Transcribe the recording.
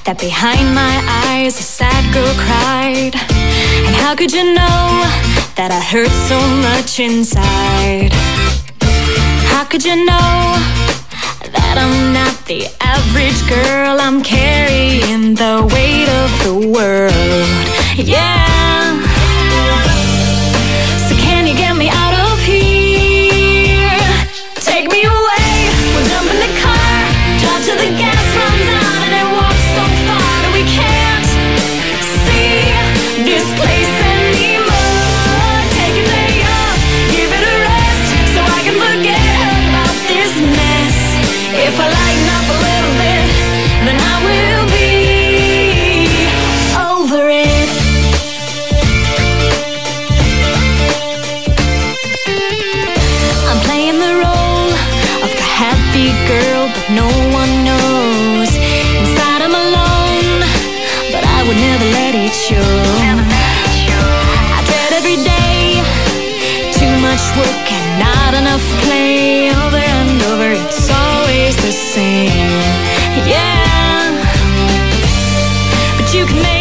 that behind my eyes a sad girl cried. And how could you know that I hurt so much inside? How could you know that I'm not the average girl? I'm carrying the weight of the world. Yeah. So can you get me out of here? Take me away. We'll jump in the car, drive till the gas runs out, and then walk so far that we can't see this place anymore. Take a day off, give it a rest, so I can forget about this mess. If I lighten up a little bit, then I will be over it. I'm playing the role of the happy girl, but no one knows. Inside I'm alone, but I would never let it show. I dread every day, too much work and not enough play. Over and over, it's always the same. Yeah, but you can make